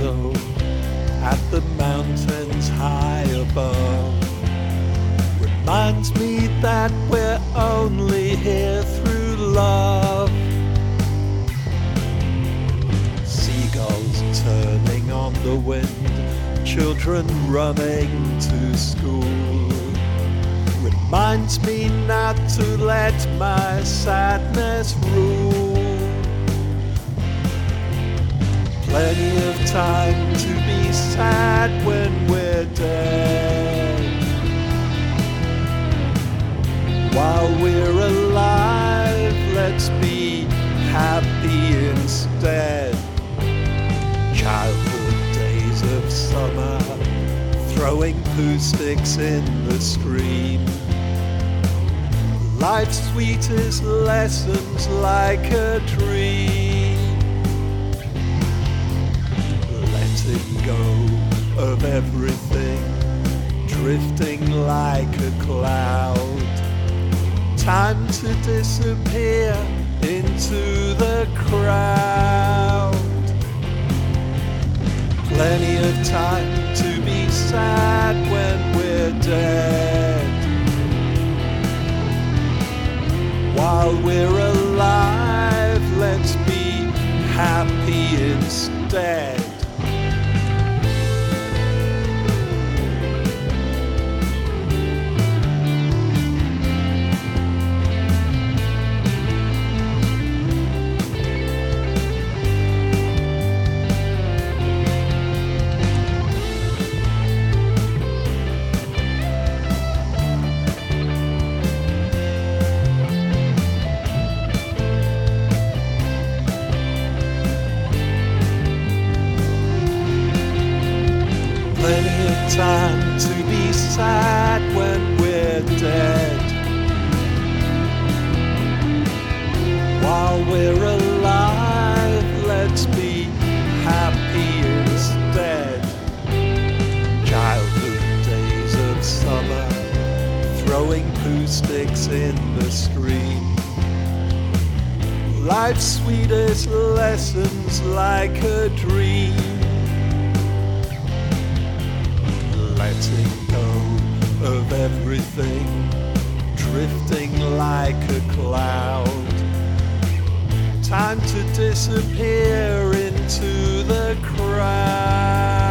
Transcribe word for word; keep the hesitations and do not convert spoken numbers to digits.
shadow at the mountains high above reminds me that we're only here through love. Seagulls turning on the wind, children running to school, reminds me not to let my sadness rule. Plenty of time to be sad when we're dead. While we're alive, let's be happy instead. Childhood days of summer, throwing poo sticks in the stream. Life's sweetest lessons like a dream. Letting go of everything, drifting like a cloud. Time to disappear into the crowd. Plenty of time to be sad when we're dead. While we're alive, let's be happy instead. Plenty of time to be sad when we're dead. While we're alive, let's be happy instead. Childhood days of summer, throwing poo sticks in the stream. Life's sweetest lessons like a dream. Letting go of everything, drifting like a cloud. Time to disappear into the crowd.